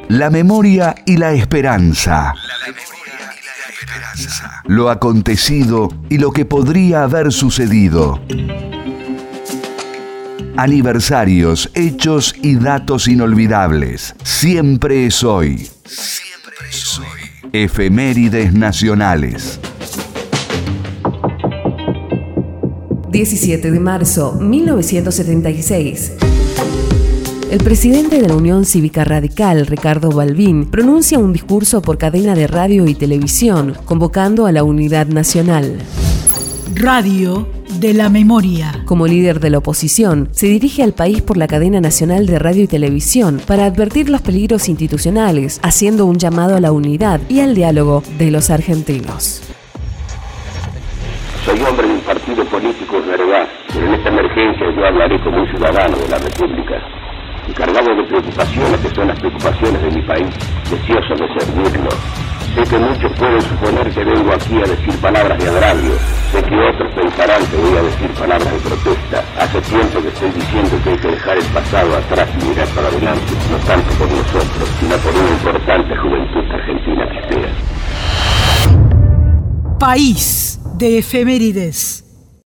La memoria y la esperanza. Lo acontecido y lo que podría haber sucedido. Aniversarios, hechos y datos inolvidables. Siempre es hoy. Siempre es hoy. Efemérides nacionales. 17 de marzo, 1976. El presidente de la Unión Cívica Radical, Ricardo Balbín, pronuncia un discurso por cadena de radio y televisión, convocando a la unidad nacional. Radio de la memoria. Como líder de la oposición, se dirige al país por la cadena nacional de radio y televisión para advertir los peligros institucionales, haciendo un llamado a la unidad y al diálogo de los argentinos. Soy hombre de un partido político, es verdad, pero en esta emergencia yo hablaré como un ciudadano de la República, encargado de preocupaciones que son las preocupaciones de mi país, deseoso de servirlo. Sé que muchos pueden suponer que vengo aquí a decir palabras de agravio, sé que otros pensarán que voy a decir palabras de protesta. Hace tiempo que estoy diciendo que hay que dejar el pasado atrás y mirar para adelante, no tanto por nosotros, sino por una importante juventud argentina que espera. País de efemérides.